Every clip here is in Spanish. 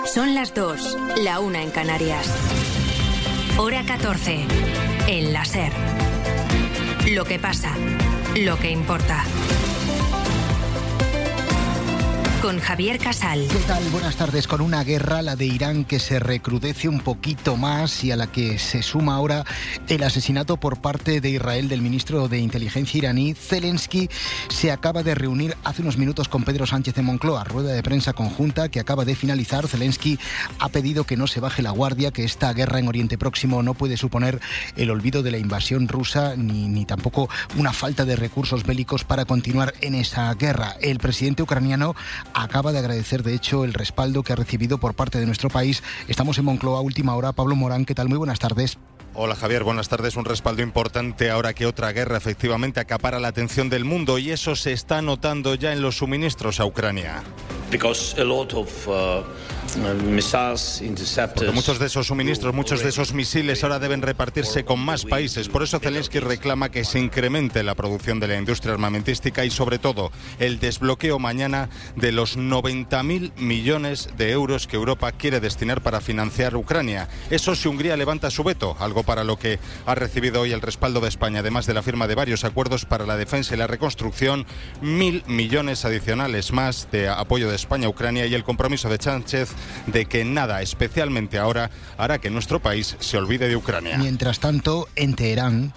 Son las 2, la 1 en Canarias. Hora 14, en la SER. Lo que pasa, lo que importa. Con Javier Casal. ¿Qué tal? Buenas tardes. Con una guerra, la de Irán, que se recrudece un poquito más y a la que se suma ahora el asesinato por parte de Israel del ministro de Inteligencia iraní, Zelensky, se acaba de reunir hace unos minutos con Pedro Sánchez en Moncloa. Rueda de prensa conjunta que acaba de finalizar. Zelensky ha pedido que no se baje la guardia, que esta guerra en Oriente Próximo no puede suponer el olvido de la invasión rusa ni tampoco una falta de recursos bélicos para continuar en esa guerra. El presidente ucraniano acaba de agradecer, de hecho, el respaldo que ha recibido por parte de nuestro país. Estamos en Moncloa, última hora. Pablo Morán, ¿qué tal? Muy buenas tardes. Hola Javier, buenas tardes. Un respaldo importante ahora que otra guerra efectivamente acapara la atención del mundo, y eso se está notando ya en los suministros a Ucrania. Porque muchos de esos suministros, muchos de esos misiles ahora deben repartirse con más países. Por eso Zelensky reclama que se incremente la producción de la industria armamentística y sobre todo el desbloqueo mañana de los 90.000 millones de euros que Europa quiere destinar para financiar Ucrania. Eso si Hungría levanta su veto, algo para lo que ha recibido hoy el respaldo de España, además de la firma de varios acuerdos para la defensa y la reconstrucción, 1.000 millones adicionales más de apoyo de España a Ucrania y el compromiso de Sánchez de que nada, especialmente ahora, hará que nuestro país se olvide de Ucrania. Mientras tanto, en Teherán,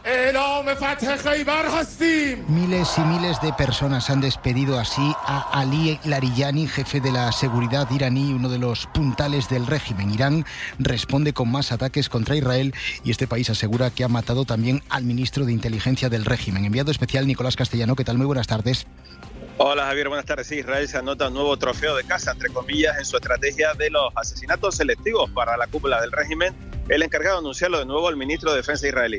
miles y miles de personas han despedido así a Ali Larijani, jefe de la seguridad iraní, uno de los puntales del régimen. Irán responde con más ataques contra Israel y este país asegura que ha matado también al ministro de Inteligencia del régimen. Enviado especial Nicolás Castellano, ¿qué tal? Muy buenas tardes. Hola Javier, buenas tardes. Sí, Israel se anota un nuevo trofeo de caza, entre comillas, en su estrategia de los asesinatos selectivos para la cúpula del régimen. El encargado de anunciarlo de nuevo el ministro de Defensa israelí.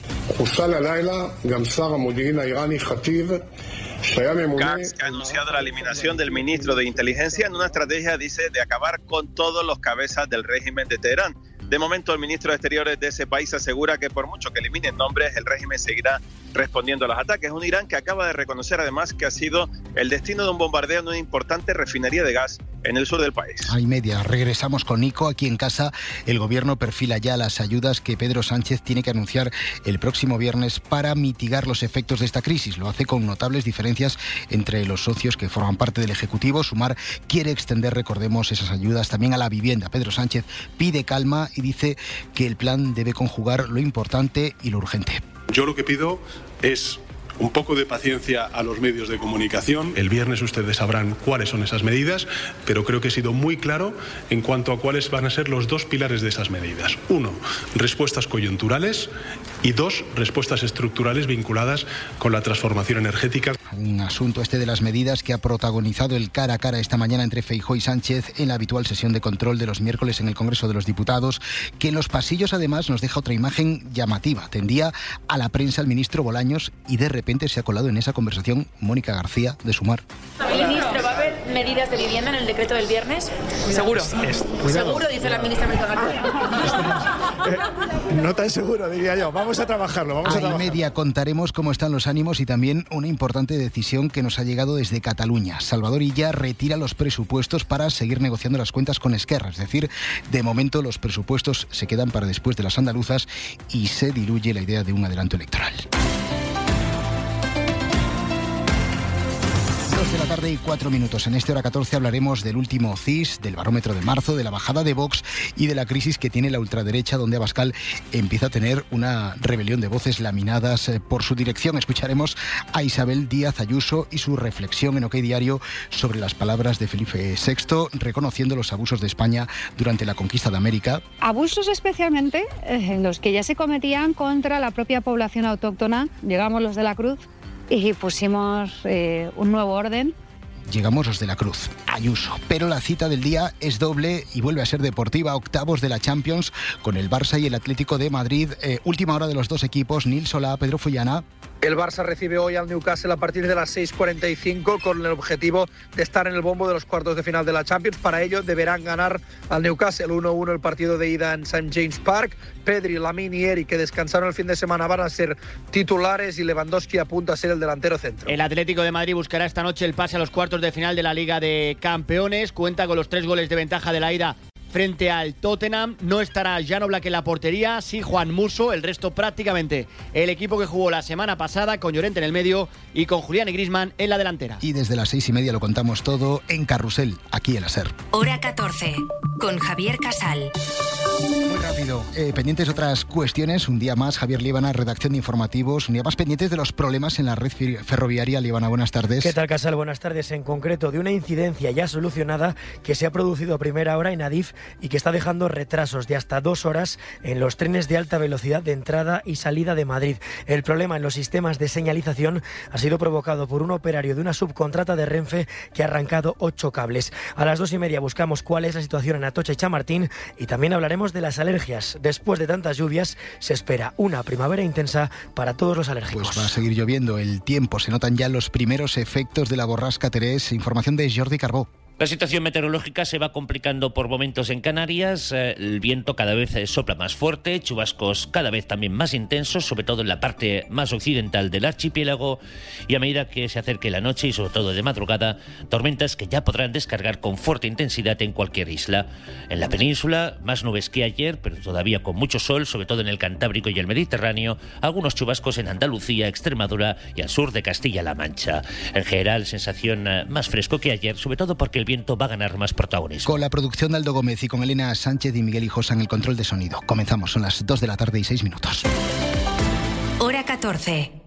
Katz ha anunciado la eliminación del ministro de Inteligencia en una estrategia, dice, de acabar con todos los cabezas del régimen de Teherán. De momento, el ministro de Exteriores de ese país asegura que por mucho que eliminen nombres, el régimen seguirá respondiendo a los ataques. Un Irán que acaba de reconocer además que ha sido el destino de un bombardeo en una importante refinería de gas en el sur del país. Hay media. Regresamos con Nico. Aquí en casa, el gobierno perfila ya las ayudas que Pedro Sánchez tiene que anunciar el próximo viernes para mitigar los efectos de esta crisis. Lo hace con notables diferencias entre los socios que forman parte del Ejecutivo. Sumar quiere extender, recordemos, esas ayudas también a la vivienda. Pedro Sánchez pide calma y dice que el plan debe conjugar lo importante y lo urgente. Yo lo que pido es un poco de paciencia a los medios de comunicación. El viernes ustedes sabrán cuáles son esas medidas, pero creo que he sido muy claro en cuanto a cuáles van a ser los dos pilares de esas medidas. 1, respuestas coyunturales y 2, respuestas estructurales vinculadas con la transformación energética. Un asunto este de las medidas que ha protagonizado el cara a cara esta mañana entre Feijóo y Sánchez en la habitual sesión de control de los miércoles en el Congreso de los Diputados, que en los pasillos además nos deja otra imagen llamativa. Atendía a la prensa el ministro Bolaños y de repente se ha colado en esa conversación Mónica García de Sumar. Ministro, ¿va a haber medidas de vivienda en el decreto del viernes? Seguro. Seguro, dice la ministra Mónica García. No tan seguro, diría yo. Vamos a trabajarlo. A media contaremos cómo están los ánimos y también una importante decisión que nos ha llegado desde Cataluña. Salvador Illa retira los presupuestos para seguir negociando las cuentas con Esquerra. Es decir, de momento los presupuestos se quedan para después de las andaluzas y se diluye la idea de un adelanto electoral. 2 de la tarde y 4 minutos. En esta hora 14 hablaremos del último CIS, del barómetro de marzo, de la bajada de Vox y de la crisis que tiene la ultraderecha, donde Abascal empieza a tener una rebelión de voces laminadas por su dirección. Escucharemos a Isabel Díaz Ayuso y su reflexión en OK Diario sobre las palabras de Felipe VI, reconociendo los abusos de España durante la conquista de América. Abusos especialmente los que ya se cometían contra la propia población autóctona. Llegamos los de la Cruz y pusimos un nuevo orden. Llegamos los de la Cruz, Ayuso. Pero la cita del día es doble y vuelve a ser deportiva. Octavos de la Champions con el Barça y el Atlético de Madrid. Última hora de los dos equipos. Nil Solá, Pedro Follana. El Barça recibe hoy al Newcastle a partir de las 6:45 con el objetivo de estar en el bombo de los cuartos de final de la Champions. Para ello deberán ganar al Newcastle 1-1 el partido de ida en St. James Park. Pedri, Lamine y Eric, que descansaron el fin de semana, van a ser titulares y Lewandowski apunta a ser el delantero centro. El Atlético de Madrid buscará esta noche el pase a los cuartos de final de la Liga de Campeones. Cuenta con los 3 goles de ventaja de la ida frente al Tottenham. No estará Jan Oblak en la portería, sí Juan Musso. El resto prácticamente el equipo que jugó la semana pasada, con Llorente en el medio y con Julián y Griezmann en la delantera. Y desde las 6:30 lo contamos todo en Carrusel, aquí en la SER. Hora 14, con Javier Casal. Muy rápido, pendientes de otras cuestiones. Un día más, Javier Líbana, redacción de informativos. Un día más pendientes de los problemas en la red ferroviaria. Líbana, buenas tardes. ¿Qué tal, Casal? Buenas tardes. En concreto, de una incidencia ya solucionada que se ha producido a primera hora en Adif y que está dejando retrasos de hasta 2 horas en los trenes de alta velocidad de entrada y salida de Madrid. El problema en los sistemas de señalización ha sido provocado por un operario de una subcontrata de Renfe que ha arrancado 8 cables. A las 2:30 buscamos cuál es la situación en Atocha y Chamartín y también hablaremos de las alergias. Después de tantas lluvias se espera una primavera intensa para todos los alérgicos. Pues va a seguir lloviendo el tiempo. Se notan ya los primeros efectos de la borrasca Terés. Información de Jordi Carbó. La situación meteorológica se va complicando por momentos en Canarias. El viento cada vez sopla más fuerte, chubascos cada vez también más intensos, sobre todo en la parte más occidental del archipiélago. Y a medida que se acerque la noche y sobre todo de madrugada, tormentas que ya podrán descargar con fuerte intensidad en cualquier isla. En la península, más nubes que ayer, pero todavía con mucho sol, sobre todo en el Cantábrico y el Mediterráneo. Algunos chubascos en Andalucía, Extremadura y al sur de Castilla-La Mancha. En general, sensación más fresco que ayer, sobre todo porque el viento va a ganar más protagonismo. Con la producción de Aldo Gómez y con Elena Sánchez y Miguel Hijosa en el control de sonido. Comenzamos, son las 2:06 PM. Hora 14.